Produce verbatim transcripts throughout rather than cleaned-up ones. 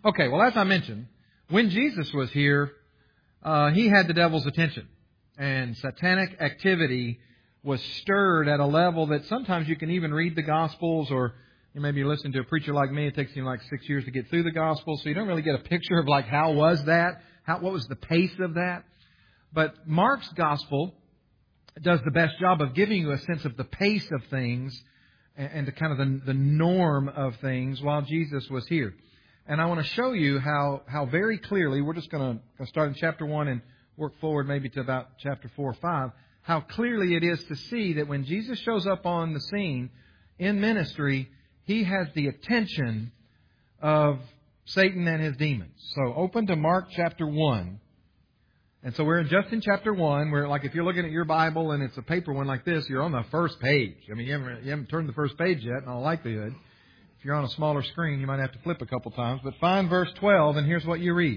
Okay, well, as I mentioned, when Jesus was here, uh, He had the devil's attention. And satanic activity was stirred at a level that sometimes you can even read the Gospels, or you maybe listen to a preacher like me. It takes him like six years to get through the Gospels, so you don't really get a picture of like how was that, how what was the pace of that. But Mark's Gospel does the best job of giving you a sense of the pace of things and, and the kind of the, the norm of things while Jesus was here. And I want to show you how how very clearly, we're just going to start in chapter one and work forward maybe to about chapter four or five, how clearly it is to see that when Jesus shows up on the scene in ministry, He has the attention of Satan and his demons. So open to Mark chapter one. And so we're in, just in chapter one, where like if you're looking at your Bible and it's a paper one like this, you're on the first page. I mean, you haven't, you haven't turned the first page yet in all likelihood. If you're on a smaller screen, you might have to flip a couple times. But find verse twelve, and here's what you read.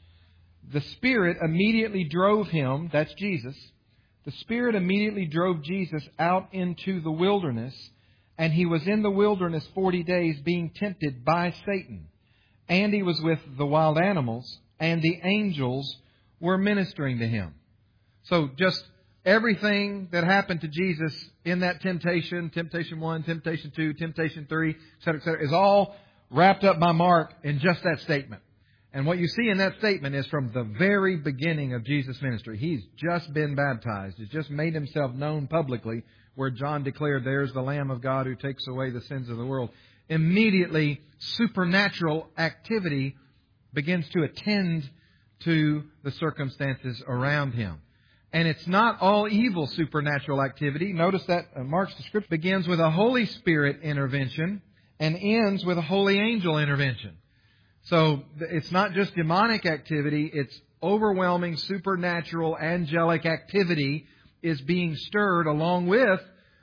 The Spirit immediately drove Him, that's Jesus, the Spirit immediately drove Jesus out into the wilderness, and He was in the wilderness forty days being tempted by Satan. And He was with the wild animals, and the angels were ministering to Him. So just everything that happened to Jesus in that temptation, temptation one, temptation two, temptation three, et cetera, et cetera, is all wrapped up by Mark in just that statement. And what you see in that statement is from the very beginning of Jesus' ministry. He's just been baptized. He's just made Himself known publicly, where John declared, "There's the Lamb of God who takes away the sins of the world." Immediately, supernatural activity begins to attend to the circumstances around Him. And it's not all evil supernatural activity. Notice that Mark's description begins with a Holy Spirit intervention and ends with a holy angel intervention. So it's not just demonic activity, it's overwhelming supernatural angelic activity is being stirred along with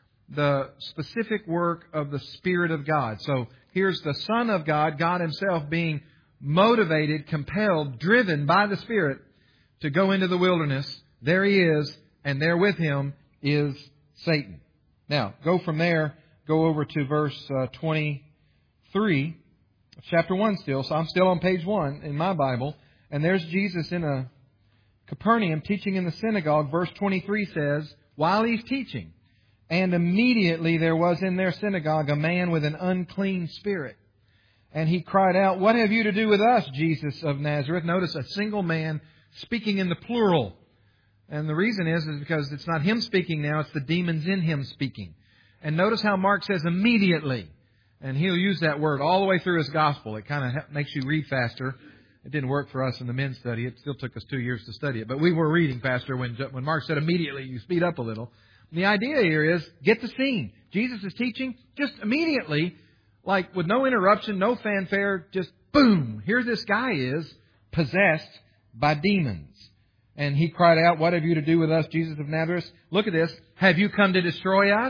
the specific work of the Spirit of God. So here's the Son of God, God Himself, being motivated, compelled, driven by the Spirit to go into the wilderness. There He is, and there with Him is Satan. Now, go from there, go over to verse uh, twenty-three. Chapter one still, so I'm still on page one in my Bible. And there's Jesus in a Capernaum teaching in the synagogue. Verse twenty-three says, while He's teaching, and immediately there was in their synagogue a man with an unclean spirit. And he cried out, "What have you to do with us, Jesus of Nazareth?" Notice a single man speaking in the plural. And the reason is, is because it's not him speaking now, it's the demons in him speaking. And notice how Mark says immediately. And he'll use that word all the way through his gospel. It kind of makes you read faster. It didn't work for us in the men's study. It still took us two years to study it. But we were reading faster when when Mark said immediately, you speed up a little. And the idea here is, get the scene. Jesus is teaching just immediately, like with no interruption, no fanfare, just boom. Here this guy is possessed by demons. And he cried out, "What have you to do with us, Jesus of Nazareth? Look at this. Have you come to destroy us?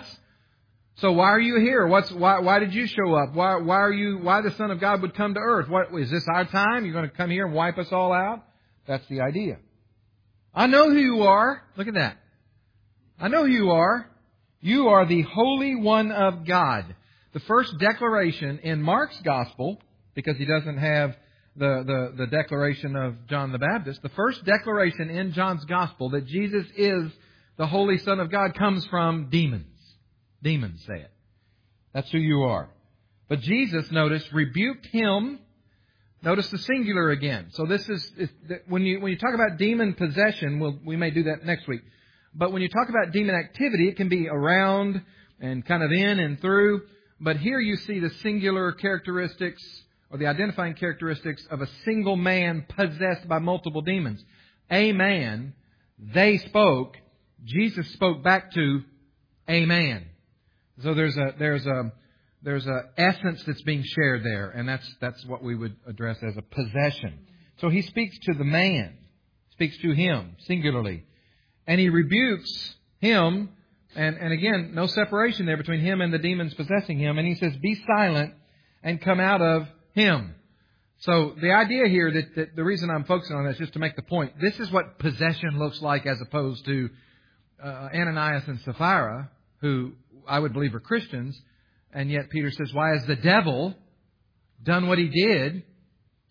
So why are you here? What's why? Why did you show up? Why? Why are you? Why the Son of God would come to earth? What is this our time? You're going to come here and wipe us all out?" That's the idea. I know who you are. Look at that. I know who you are. You are the Holy One of God. The first declaration in Mark's Gospel, because he doesn't have the, the, the declaration of John the Baptist, the first declaration in John's Gospel that Jesus is the Holy Son of God comes from demons. Demons say it. That's who you are. But Jesus, notice, rebuked him. Notice the singular again. So this is, is when you when you talk about demon possession, we'll, we may do that next week. But when you talk about demon activity, it can be around and kind of in and through. But here you see the singular characteristics or the identifying characteristics of a single man possessed by multiple demons. A man, they spoke, Jesus spoke back to a man. So there's a there's a there's a essence that's being shared there, and that's that's what we would address as a possession. So he speaks to the man, speaks to him singularly, and he rebukes him. And and again, no separation there between him and the demons possessing him. And he says, "Be silent and come out of him." So the idea here that, that the reason I'm focusing on that is just to make the point. This is what possession looks like as opposed to uh, Ananias and Sapphira, who I would believe are Christians. And yet Peter says, why has the devil done what he did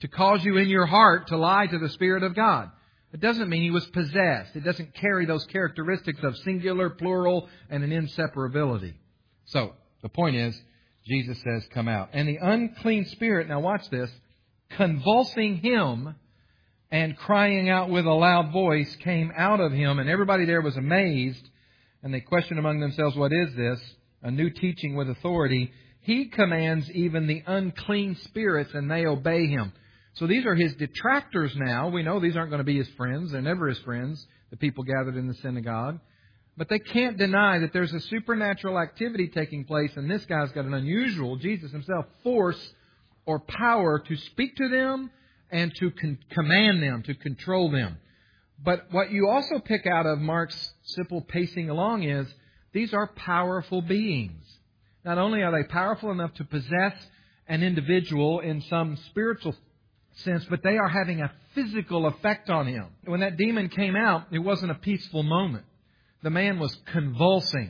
to cause you in your heart to lie to the Spirit of God. It doesn't mean he was possessed. It doesn't carry those characteristics of singular, plural, and an inseparability. So, the point is, Jesus says, come out. And the unclean spirit, now watch this, convulsing him and crying out with a loud voice, came out of him. And everybody there was amazed. And they questioned among themselves, what is this? A new teaching with authority. He commands even the unclean spirits, and they obey him. So these are his detractors now. We know these aren't going to be his friends. They're never his friends, the people gathered in the synagogue. But they can't deny that there's a supernatural activity taking place, and this guy's got an unusual, Jesus himself, force or power to speak to them and to con- command them, to control them. But what you also pick out of Mark's simple pacing along is these are powerful beings. Not only are they powerful enough to possess an individual in some spiritual sense, but they are having a physical effect on him. When that demon came out, it wasn't a peaceful moment. The man was convulsing.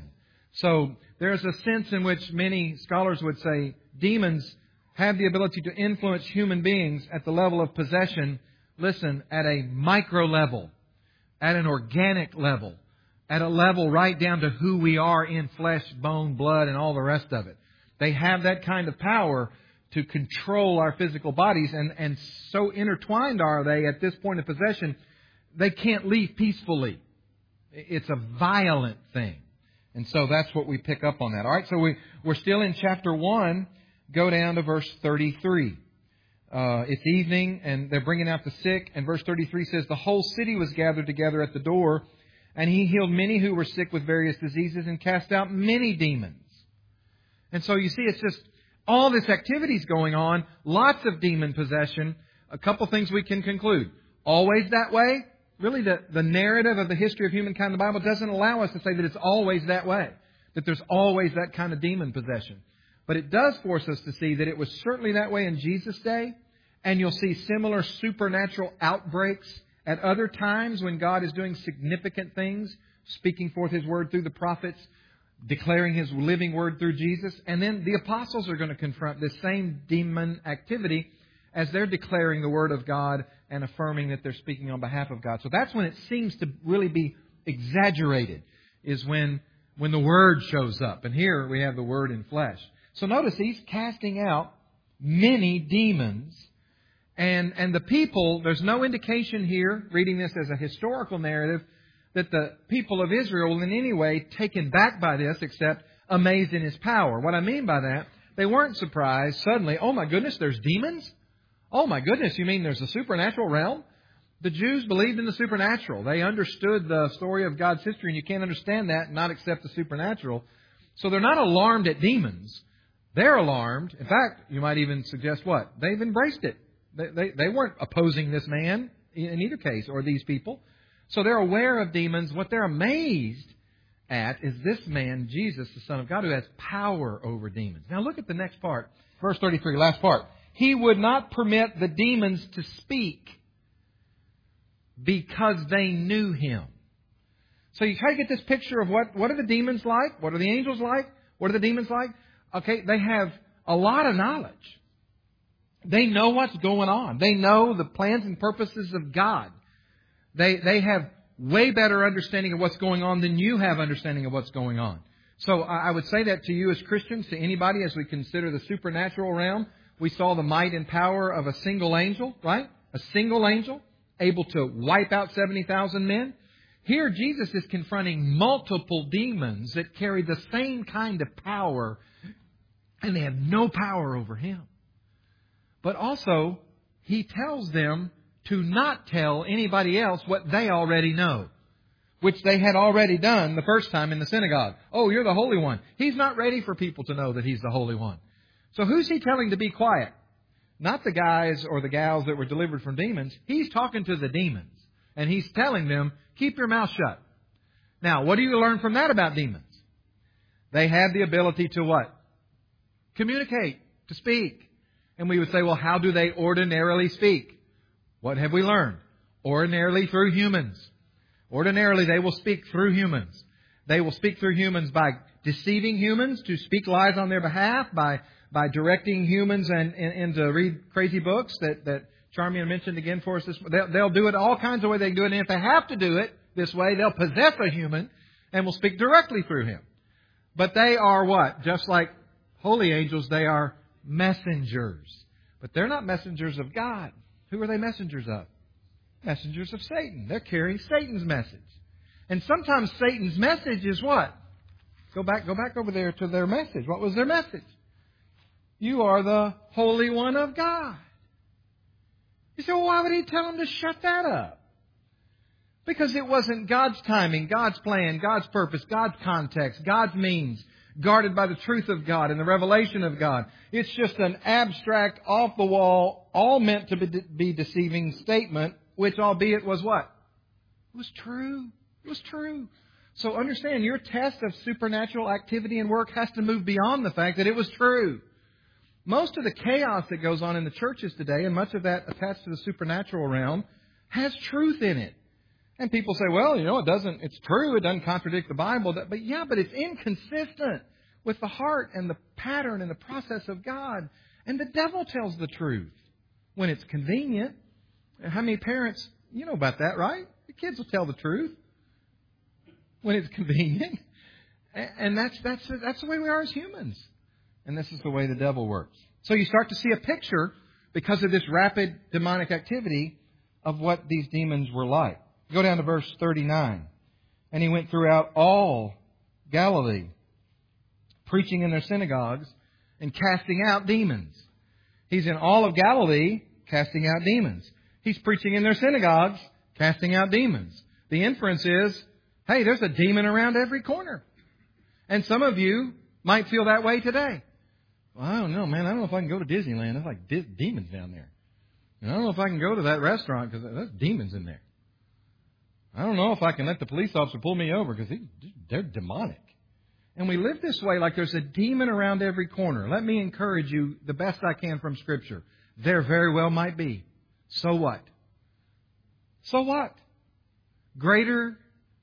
So there's a sense in which many scholars would say demons have the ability to influence human beings at the level of possession, listen, at a micro level, at an organic level, at a level right down to who we are in flesh, bone, blood, and all the rest of it. They have that kind of power to control our physical bodies, and, and so intertwined are they at this point of possession, they can't leave peacefully. It's a violent thing. And so that's what we pick up on that. All right, so we, we're still in chapter one. Go down to verse thirty-three. Uh, it's evening, and they're bringing out the sick. And verse thirty-three says, the whole city was gathered together at the door, and he healed many who were sick with various diseases and cast out many demons. And so you see, it's just all this activity's going on, lots of demon possession. A couple things we can conclude. Always that way? Really, the, the narrative of the history of humankind in the Bible doesn't allow us to say that it's always that way, that there's always that kind of demon possession. But it does force us to see that it was certainly that way in Jesus' day, and you'll see similar supernatural outbreaks at other times when God is doing significant things, speaking forth His Word through the prophets, declaring His living Word through Jesus. And then the apostles are going to confront this same demon activity as they're declaring the Word of God and affirming that they're speaking on behalf of God. So that's when it seems to really be exaggerated, is when, when the Word shows up. And here we have the Word in flesh. So notice He's casting out many demons. And, and the people, there's no indication here, reading this as a historical narrative, that the people of Israel were in any way taken back by this, except amazed in His power. What I mean by that, they weren't surprised suddenly, oh my goodness, there's demons? Oh my goodness, you mean there's a supernatural realm? The Jews believed in the supernatural. They understood the story of God's history, and you can't understand that and not accept the supernatural. So they're not alarmed at demons. They're alarmed. In fact, you might even suggest what? They've embraced it. They, they, they weren't opposing this man in either case, or these people. So they're aware of demons. What they're amazed at is this man, Jesus, the Son of God, who has power over demons. Now look at the next part. Verse thirty-three, last part. He would not permit the demons to speak because they knew Him. So you try to get this picture of what, what are the demons like? What are the angels like? What are the demons like? Okay, they have a lot of knowledge. They know what's going on. They know the plans and purposes of God. They they have way better understanding of what's going on than you have understanding of what's going on. So I would say that to you as Christians, to anybody as we consider the supernatural realm. We saw the might and power of a single angel, right? A single angel able to wipe out seventy thousand men. Here Jesus is confronting multiple demons that carry the same kind of power, and they have no power over Him. But also, He tells them to not tell anybody else what they already know, which they had already done the first time in the synagogue. Oh, you're the Holy One. He's not ready for people to know that He's the Holy One. So who's He telling to be quiet? Not the guys or the gals that were delivered from demons. He's talking to the demons. And He's telling them, keep your mouth shut. Now, what do you learn from that about demons? They have the ability to what? Communicate, to speak. And we would say, well, how do they ordinarily speak? What have we learned? Ordinarily through humans. Ordinarily, they will speak through humans. They will speak through humans by deceiving humans to speak lies on their behalf, by, by directing humans and, and, and to read crazy books that, that Charmian mentioned again for us this. They'll, they'll do it all kinds of ways they can do it. And if they have to do it this way, they'll possess a human and will speak directly through him. But they are what? Just like holy angels, they are messengers. But they're not messengers of God. Who are they messengers of? Messengers of Satan. They're carrying Satan's message. And sometimes Satan's message is what? Go back, go back over there to their message. What was their message? You are the Holy One of God. You say, well, why would he tell them to shut that up? Because it wasn't God's timing, God's plan, God's purpose, God's context, God's means, guarded by the truth of God and the revelation of God. It's just an abstract, off-the-wall, all meant to be deceiving statement, which albeit was what? It was true. It was true. So understand, your test of supernatural activity and work has to move beyond the fact that it was true. Most of the chaos that goes on in the churches today, and much of that attached to the supernatural realm, has truth in it. And people say, well, you know, it doesn't, it's true, it doesn't contradict the Bible. But yeah, but it's inconsistent with the heart and the pattern and the process of God. And the devil tells the truth when it's convenient. How many parents, you know about that, right? The kids will tell the truth when it's convenient. And that's, that's, that's the way we are as humans. And this is the way the devil works. So you start to see a picture, because of this rapid demonic activity, of what these demons were like. Go down to verse thirty-nine. And he went throughout all Galilee, preaching in their synagogues and casting out demons. He's in all of Galilee, casting out demons. He's preaching in their synagogues, casting out demons. The inference is, hey, there's a demon around every corner. And some of you might feel that way today. Well, I don't know, man. I don't know if I can go to Disneyland. There's like de- demons down there. And I don't know if I can go to that restaurant because there's demons in there. I don't know if I can let the police officer pull me over because they're demonic. And we live this way like there's a demon around every corner. Let me encourage you the best I can from Scripture. There very well might be. So what? So what? Greater.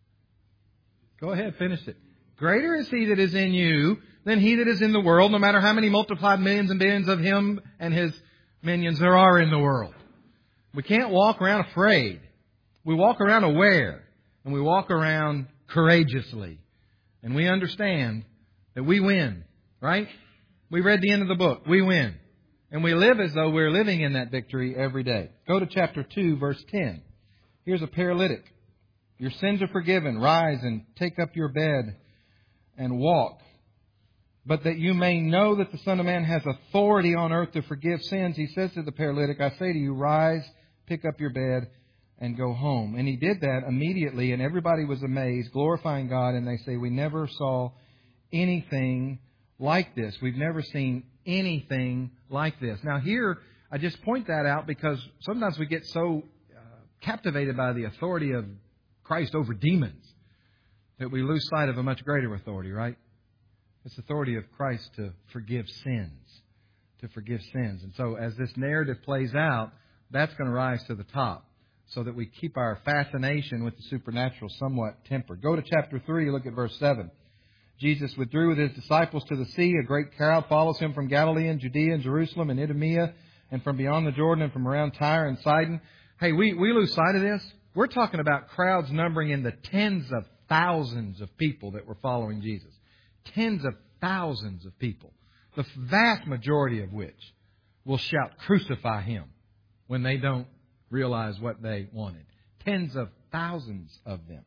Go ahead, finish it. Greater is He that is in you than he that is in the world, no matter how many multiplied millions and billions of him and his minions there are in the world. We can't walk around afraid. We walk around aware, and we walk around courageously. And we understand that we win, right? We read the end of the book. We win. And we live as though we're living in that victory every day. Go to chapter two, verse ten. Here's a paralytic. Your sins are forgiven. Rise and take up your bed and walk. But that you may know that the Son of Man has authority on earth to forgive sins, he says to the paralytic, I say to you, rise, pick up your bed, and go home. And he did that immediately, and everybody was amazed, glorifying God, and they say, we never saw anything like this. We've never seen anything like this. Now here, I just point that out because sometimes we get so uh, captivated by the authority of Christ over demons that we lose sight of a much greater authority, right? It's the authority of Christ to forgive sins, to forgive sins. And so as this narrative plays out, that's going to rise to the top, so that we keep our fascination with the supernatural somewhat tempered. Go to chapter three, look at verse seven. Jesus withdrew with His disciples to the sea. A great crowd follows Him from Galilee and Judea and Jerusalem and Idumea and from beyond the Jordan and from around Tyre and Sidon. Hey, we, we lose sight of this. We're talking about crowds numbering in the tens of thousands of people that were following Jesus. Tens of thousands of people. The vast majority of which will shout, crucify Him, when they don't realize what they wanted. Tens of thousands of them.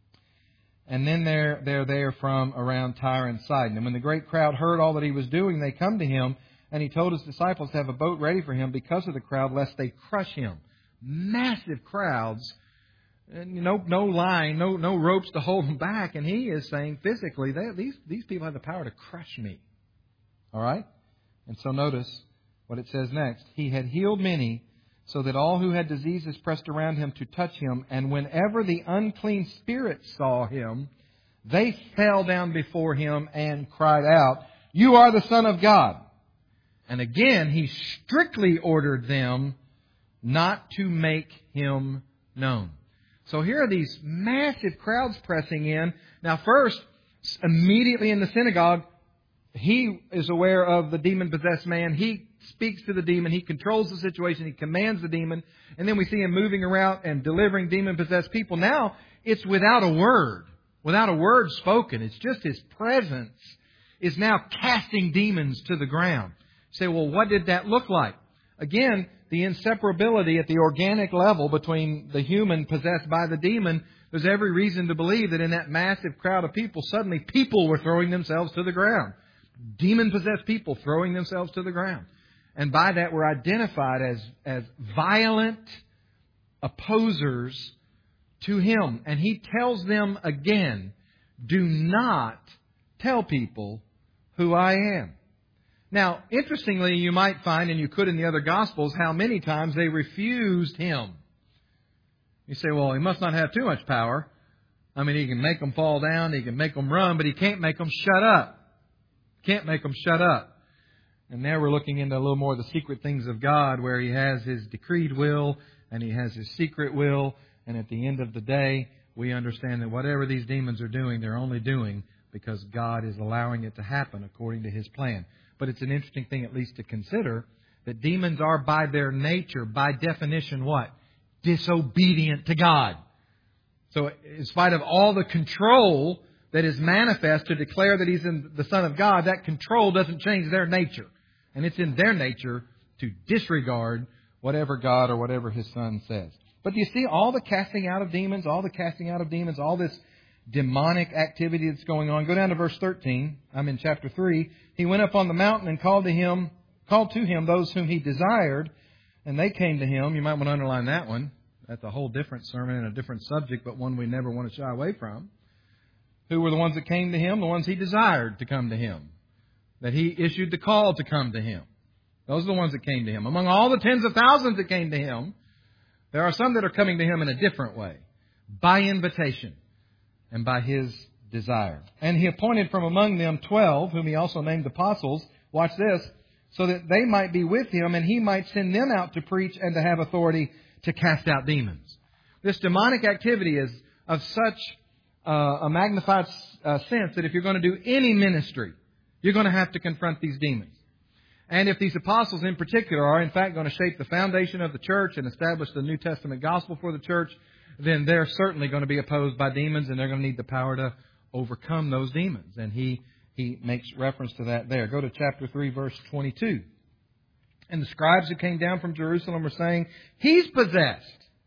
And then they're, they're there from around Tyre and Sidon. And when the great crowd heard all that He was doing, they come to Him, and He told His disciples to have a boat ready for Him because of the crowd, lest they crush Him. Massive crowds, and no, no line, no, no ropes to hold them back. And He is saying physically, they, these, these people have the power to crush me. All right? And so notice what it says next. He had healed many, so that all who had diseases pressed around Him to touch Him. And whenever the unclean spirits saw Him, they fell down before Him and cried out, You are the Son of God. And again, He strictly ordered them not to make Him known. So here are these massive crowds pressing in. Now first, immediately in the synagogue, he is aware of the demon-possessed man. He speaks to the demon. He controls the situation. He commands the demon. And then we see Him moving around and delivering demon-possessed people. Now, it's without a word. Without a word spoken. It's just His presence is now casting demons to the ground. You say, well, what did that look like? Again, the inseparability at the organic level between the human possessed by the demon. There's every reason to believe that in that massive crowd of people, suddenly people were throwing themselves to the ground. Demon-possessed people throwing themselves to the ground. And by that we're identified as, as violent opposers to Him. And He tells them again, do not tell people who I am. Now, interestingly, you might find, and you could in the other Gospels, how many times they refused Him. You say, well, He must not have too much power. I mean, He can make them fall down, He can make them run, but He can't make them shut up. Can't make them shut up. And now we're looking into a little more of the secret things of God, where He has His decreed will and He has His secret will. And at the end of the day, we understand that whatever these demons are doing, they're only doing because God is allowing it to happen according to His plan. But it's an interesting thing at least to consider that demons are by their nature, by definition, what? Disobedient to God. So in spite of all the control that is manifest to declare that He's in the Son of God, that control doesn't change their nature. And it's in their nature to disregard whatever God or whatever His Son says. But do you see all the casting out of demons, all the casting out of demons, all this demonic activity that's going on? Go down to verse thirteen. I'm in chapter three. He went up on the mountain and called to him, called to him those whom He desired, and they came to Him. You might want to underline that one. That's a whole different sermon and a different subject, but one we never want to shy away from. Who were the ones that came to Him? The ones He desired to come to Him. That He issued the call to come to Him. Those are the ones that came to Him. Among all the tens of thousands that came to Him, there are some that are coming to Him in a different way. By invitation and by His desire. And He appointed from among them twelve, whom He also named apostles. Watch this. So that they might be with Him and He might send them out to preach and to have authority to cast out demons. This demonic activity is of such uh, a magnified uh, sense that if you're going to do any ministry, you're going to have to confront these demons. And if these apostles in particular are in fact going to shape the foundation of the church and establish the New Testament gospel for the church, then they're certainly going to be opposed by demons and they're going to need the power to overcome those demons. And he, he makes reference to that there. Go to chapter three, verse twenty-two. And the scribes who came down from Jerusalem were saying, He's possessed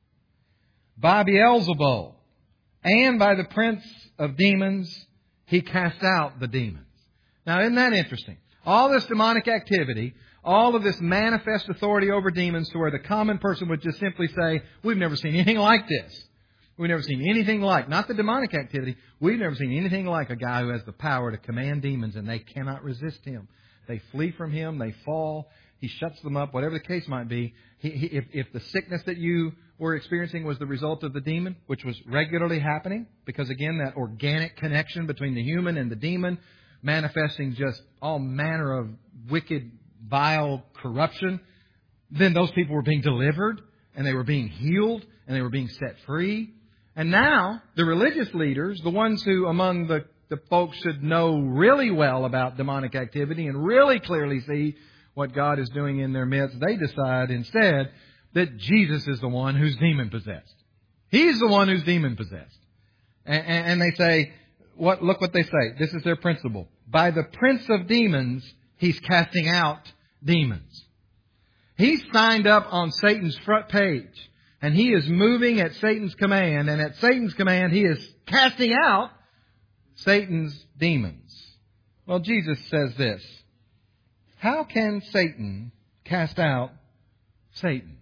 by Beelzebul, and by the prince of demons, He casts out the demons. Now, isn't that interesting? All this demonic activity, all of this manifest authority over demons to where the common person would just simply say, we've never seen anything like this. We've never seen anything like, not the demonic activity, we've never seen anything like a guy who has the power to command demons and they cannot resist Him. They flee from Him, they fall, He shuts them up, whatever the case might be. He, he, if, if the sickness that you were experiencing was the result of the demon, which was regularly happening, because again, that organic connection between the human and the demon, manifesting just all manner of wicked, vile corruption, then those people were being delivered, and they were being healed, and they were being set free. And now, the religious leaders, the ones who among the, the folks should know really well about demonic activity and really clearly see what God is doing in their midst, they decide instead that Jesus is the one who's demon-possessed. He's the one who's demon-possessed. And, and, and they say, what? Look what they say. This is their principle. By the prince of demons, He's casting out demons. He's signed up on Satan's front page. And He is moving at Satan's command. And at Satan's command, He is casting out Satan's demons. Well, Jesus says this. How can Satan cast out Satan?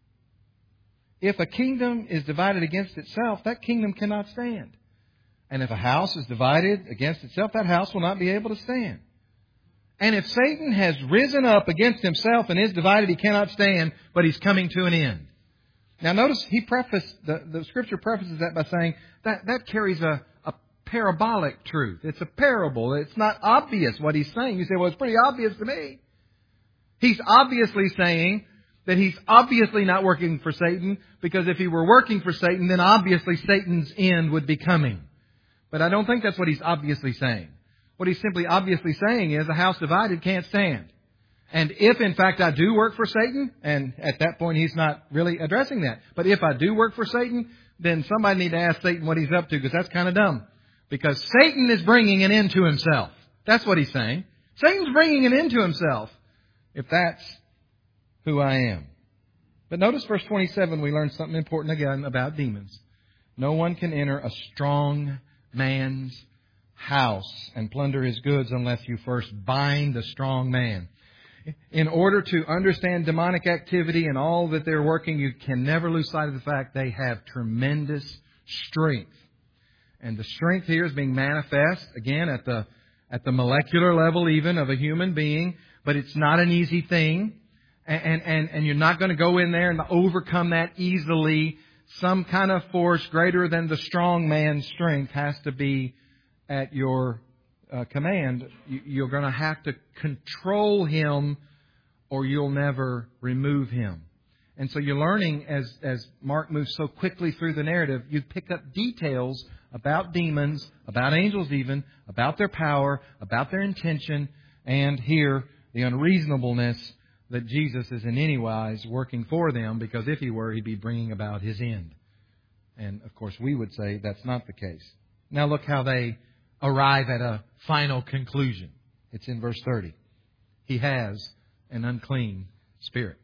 If a kingdom is divided against itself, that kingdom cannot stand. And if a house is divided against itself, that house will not be able to stand. And if Satan has risen up against himself and is divided, he cannot stand, but he's coming to an end. Now notice he prefaced, the, the Scripture prefaces that by saying that that carries a, a parabolic truth. It's a parable. It's not obvious what he's saying. You say, well, it's pretty obvious to me. He's obviously saying that he's obviously not working for Satan, because if he were working for Satan, then obviously Satan's end would be coming. But I don't think that's what he's obviously saying. What he's simply obviously saying is a house divided can't stand. And if, in fact, I do work for Satan, and at that point he's not really addressing that, but if I do work for Satan, then somebody need to ask Satan what he's up to, because that's kind of dumb. Because Satan is bringing an end to himself. That's what he's saying. Satan's bringing an end to himself, if that's who I am. But notice verse twenty-seven, we learn something important again about demons. No one can enter a strong man's house and plunder his goods unless you first bind the strong man. In order to understand demonic activity and all that they're working, you can never lose sight of the fact they have tremendous strength. And the strength here is being manifest, again, at the at the molecular level even of a human being. But it's not an easy thing. And, and, and you're not going to go in there and overcome that easily. Some kind of force greater than the strong man's strength has to be at your uh, command. You're going to have to control him, or you'll never remove him. And so you're learning, as, as Mark moves so quickly through the narrative, you pick up details about demons, about angels even, about their power, about their intention, and here the unreasonableness that Jesus is in any wise working for them, because if He were, He'd be bringing about His end. And, of course, we would say that's not the case. Now look how they arrive at a final conclusion. It's in verse thirty. He has an unclean spirit.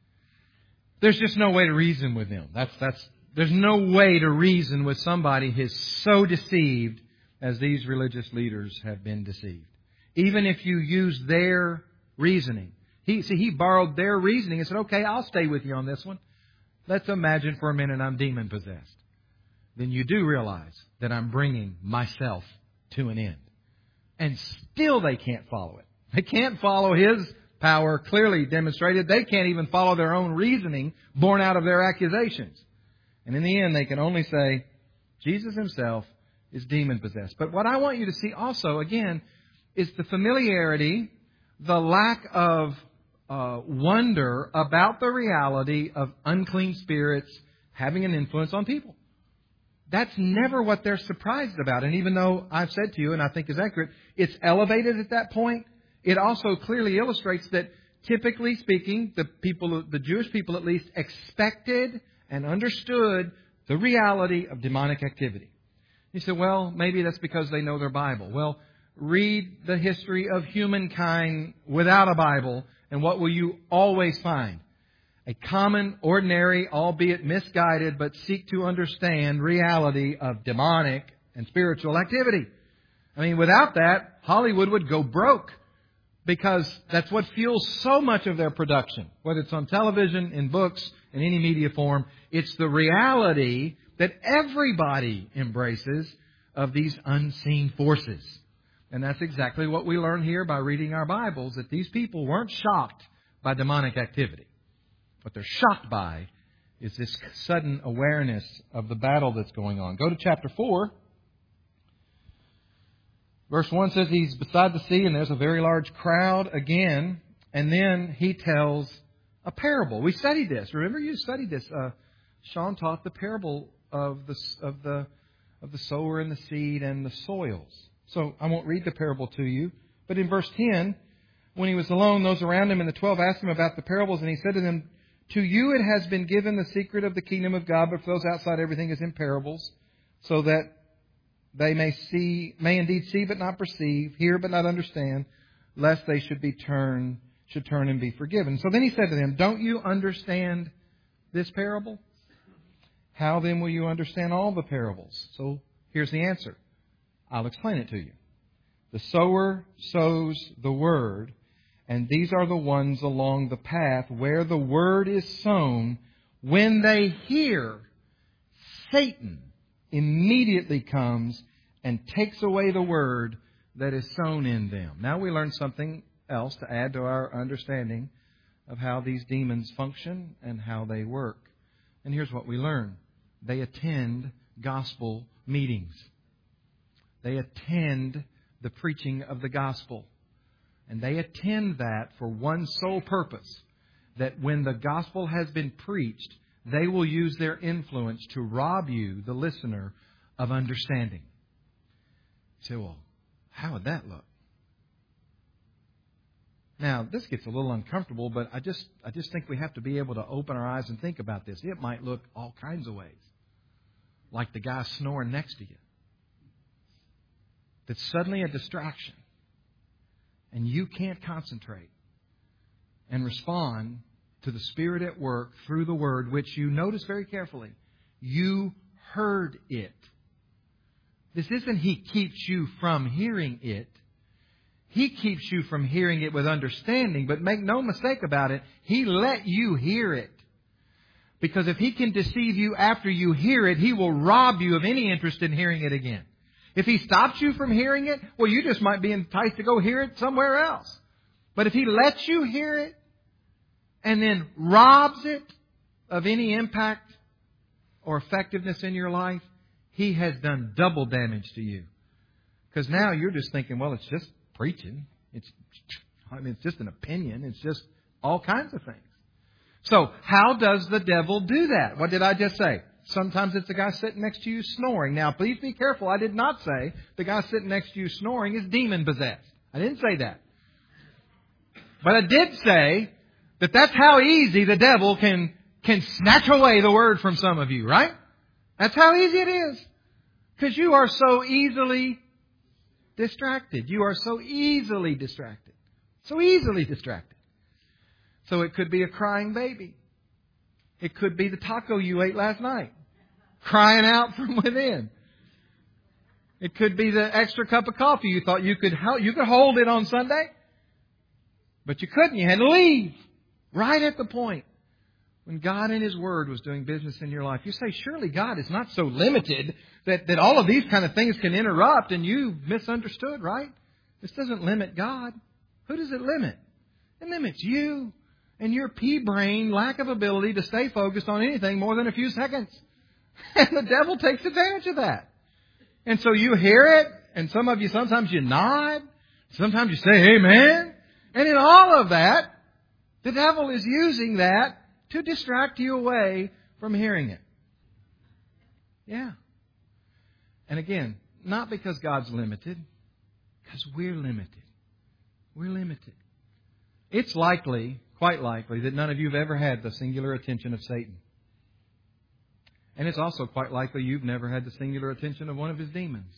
There's just no way to reason with him. That's that's. There's no way to reason with somebody who's so deceived as these religious leaders have been deceived. Even if you use their reasoning. He, see, he borrowed their reasoning and said, okay, I'll stay with you on this one. Let's imagine for a minute I'm demon-possessed. Then you do realize that I'm bringing myself to an end. And still they can't follow it. They can't follow His power clearly demonstrated. They can't even follow their own reasoning born out of their accusations. And in the end, they can only say, Jesus Himself is demon-possessed. But what I want you to see also, again, is the familiarity, the lack of uh, wonder about the reality of unclean spirits having an influence on people. That's never what they're surprised about. And even though I've said to you, and I think is accurate, it's elevated at that point, it also clearly illustrates that, typically speaking, the people, the Jewish people at least, expected and understood the reality of demonic activity. You say, well, maybe that's because they know their Bible. Well, read the history of humankind without a Bible, and what will you always find? A common, ordinary, albeit misguided, but seek to understand reality of demonic and spiritual activity. I mean, without that, Hollywood would go broke, because that's what fuels so much of their production. Whether it's on television, in books, in any media form, it's the reality that everybody embraces of these unseen forces. And that's exactly what we learn here by reading our Bibles, that these people weren't shocked by demonic activity. What they're shocked by is this sudden awareness of the battle that's going on. Go to chapter four. Verse one says He's beside the sea and there's a very large crowd again. And then He tells a parable. We studied this. Remember, you studied this. Uh, Sean taught the parable of the of the of the sower and the seed and the soils. So I won't read the parable to you. But in verse ten, when He was alone, those around Him and the twelve asked Him about the parables, and He said to them, to you it has been given the secret of the kingdom of God, but for those outside everything is in parables, so that they may see, may indeed see but not perceive, hear but not understand, lest they should be turned, should turn and be forgiven. So then He said to them, don't you understand this parable? How then will you understand all the parables? So here's the answer. I'll explain it to you. The sower sows the word, and these are the ones along the path where the word is sown. When they hear, Satan immediately comes and takes away the word that is sown in them. Now we learn something else to add to our understanding of how these demons function and how they work. And here's what we learn. They attend gospel meetings. They attend the preaching of the gospel. And they attend that for one sole purpose, that when the gospel has been preached, they will use their influence to rob you, the listener, of understanding. You say, well, how would that look? Now, this gets a little uncomfortable, but I just I just think we have to be able to open our eyes and think about this. It might look all kinds of ways. Like the guy snoring next to you. That's suddenly a distraction. And you can't concentrate and respond to the Spirit at work through the Word, which you notice very carefully. You heard it. This isn't He keeps you from hearing it. He keeps you from hearing it with understanding, but make no mistake about it, He let you hear it. Because if He can deceive you after you hear it, He will rob you of any interest in hearing it again. If He stops you from hearing it, well, you just might be enticed to go hear it somewhere else. But if He lets you hear it and then robs it of any impact or effectiveness in your life, He has done double damage to you. Because now you're just thinking, well, it's just preaching. It's, I mean, it's just an opinion. It's just all kinds of things. So, how does the devil do that? What did I just say? Sometimes it's the guy sitting next to you snoring. Now, please be careful. I did not say the guy sitting next to you snoring is demon-possessed. I didn't say that. But I did say that that's how easy the devil can, can snatch away the word from some of you, right? That's how easy it is. Because you are so easily distracted. You are so easily distracted. So easily distracted. So it could be a crying baby. It could be the taco you ate last night, crying out from within. It could be the extra cup of coffee you thought you could you could hold it on Sunday, but you couldn't. You had to leave right at the point when God in His Word was doing business in your life. You say, surely God is not so limited that, that all of these kind of things can interrupt, and you misunderstood, right? This doesn't limit God. Who does it limit? It limits you. And your pea-brain lack of ability to stay focused on anything more than a few seconds. And the devil takes advantage of that. And so you hear it, and some of you, sometimes you nod, sometimes you say amen. And in all of that, the devil is using that to distract you away from hearing it. Yeah. And again, not because God's limited, because we're limited. We're limited. It's likely, quite likely, that none of you have ever had the singular attention of Satan. And it's also quite likely you've never had the singular attention of one of his demons.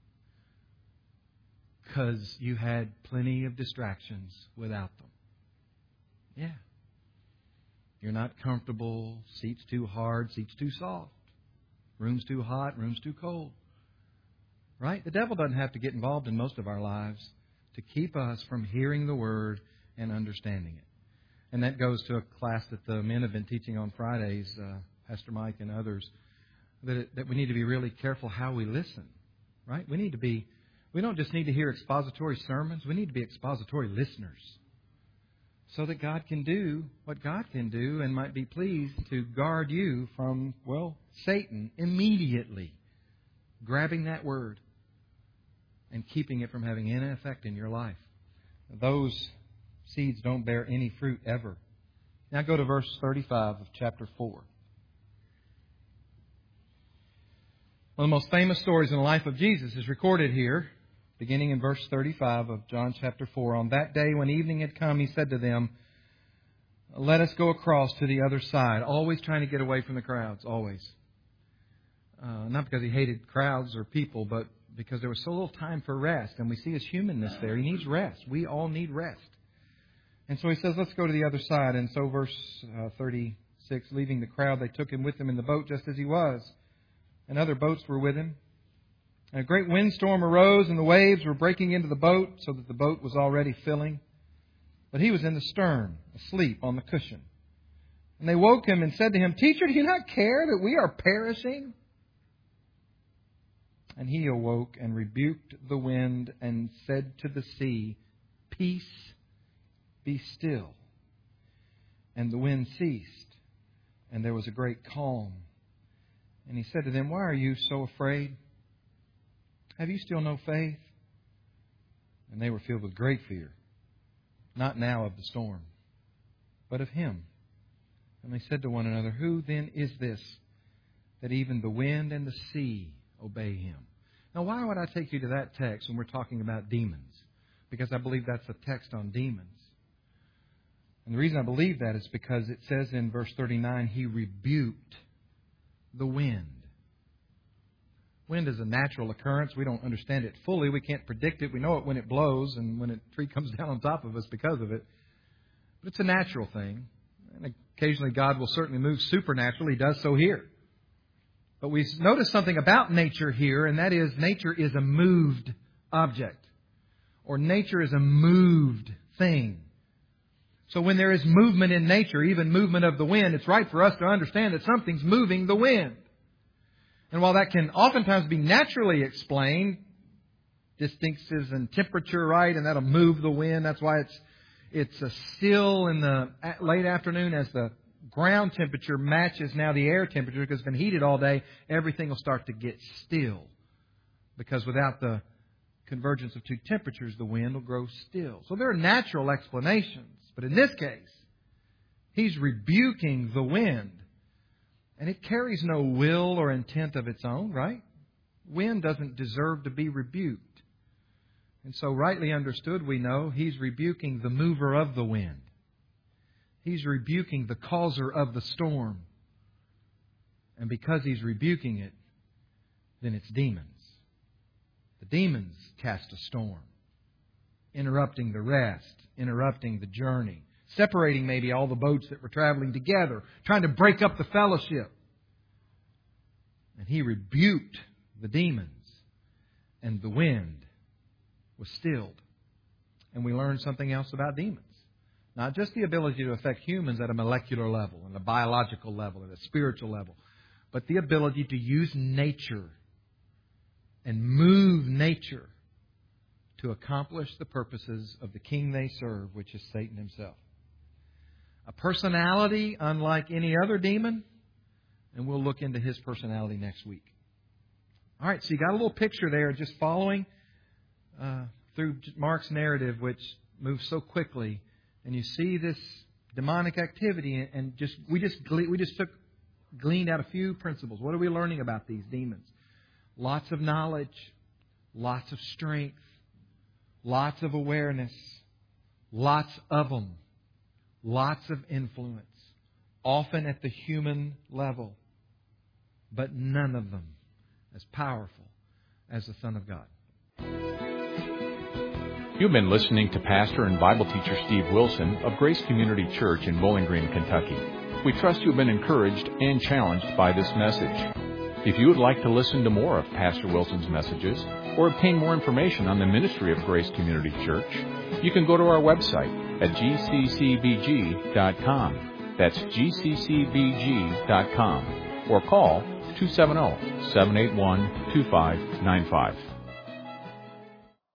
Because you had plenty of distractions without them. Yeah. You're not comfortable, seats too hard, seats too soft. Room's too hot, room's too cold. Right? The devil doesn't have to get involved in most of our lives to keep us from hearing the Word and understanding it. And that goes to a class that the men have been teaching on Fridays, uh, Pastor Mike and others, that, it, that we need to be really careful how we listen. Right? We need to be, we don't just need to hear expository sermons, we need to be expository listeners. So that God can do what God can do and might be pleased to guard you from, well, Satan immediately grabbing that word and keeping it from having any effect in your life. Those seeds don't bear any fruit ever. Now go to verse thirty-five of chapter four. One of the most famous stories in the life of Jesus is recorded here, beginning in verse thirty-five of John chapter four. On that day when evening had come, He said to them, "Let us go across to the other side." Always trying to get away from the crowds, always. Uh, not because He hated crowds or people, but because there was so little time for rest. And we see His humanness there. He needs rest. We all need rest. And so He says, let's go to the other side. And so verse uh, thirty-six, leaving the crowd, they took Him with them in the boat just as He was. And other boats were with Him. And a great windstorm arose, and the waves were breaking into the boat, so that the boat was already filling. But He was in the stern, asleep on the cushion. And they woke Him and said to Him, "Teacher, do you not care that we are perishing?" And He awoke and rebuked the wind and said to the sea, "Peace, be still." And the wind ceased, and there was a great calm. And He said to them, "Why are you so afraid? Have you still no faith?" And they were filled with great fear, not now of the storm, but of Him. And they said to one another, "Who then is this, that even the wind and the sea obey Him?" Now, why would I take you to that text when we're talking about demons? Because I believe that's a text on demons. And the reason I believe that is because it says in verse thirty-nine, He rebuked the wind. Wind is a natural occurrence. We don't understand it fully. We can't predict it. We know it when it blows and when a tree comes down on top of us because of it. But it's a natural thing. And occasionally God will certainly move supernaturally. He does so here. But we notice something about nature here, and that is nature is a moved object. Or nature is a moved thing. So when there is movement in nature, even movement of the wind, it's right for us to understand that something's moving the wind. And while that can oftentimes be naturally explained, distances in temperature, right, and that'll move the wind. That's why it's it's a still in the late afternoon as the ground temperature matches now the air temperature because it's been heated all day. Everything will start to get still because without the convergence of two temperatures, the wind will grow still. So there are natural explanations. But in this case, He's rebuking the wind. And it carries no will or intent of its own, right? Wind doesn't deserve to be rebuked. And so rightly understood, we know He's rebuking the mover of the wind. He's rebuking the causer of the storm. And because He's rebuking it, then it's demons. The demons cast a storm, interrupting the rest, interrupting the journey, separating maybe all the boats that were traveling together, trying to break up the fellowship. And He rebuked the demons, and the wind was stilled. And we learned something else about demons. Not just the ability to affect humans at a molecular level, and a biological level, and a spiritual level, but the ability to use nature and move nature to accomplish the purposes of the king they serve, which is Satan himself. A personality unlike any other demon, and we'll look into his personality next week. All right, so you got a little picture there just following uh, through Mark's narrative, which moves so quickly, and you see this demonic activity, and just we just we just took gleaned out a few principles. What are we learning about these demons? Lots of knowledge, lots of strength, lots of awareness, lots of them, lots of influence, often at the human level, but none of them as powerful as the Son of God. You've been listening to Pastor and Bible teacher Steve Wilson of Grace Community Church in Bowling Green, Kentucky. We trust you've been encouraged and challenged by this message. If you would like to listen to more of Pastor Wilson's messages or obtain more information on the ministry of Grace Community Church, you can go to our website at g c c b g dot com. That's g c c b g dot com. Or call two seven zero, seven eight one, two five nine five.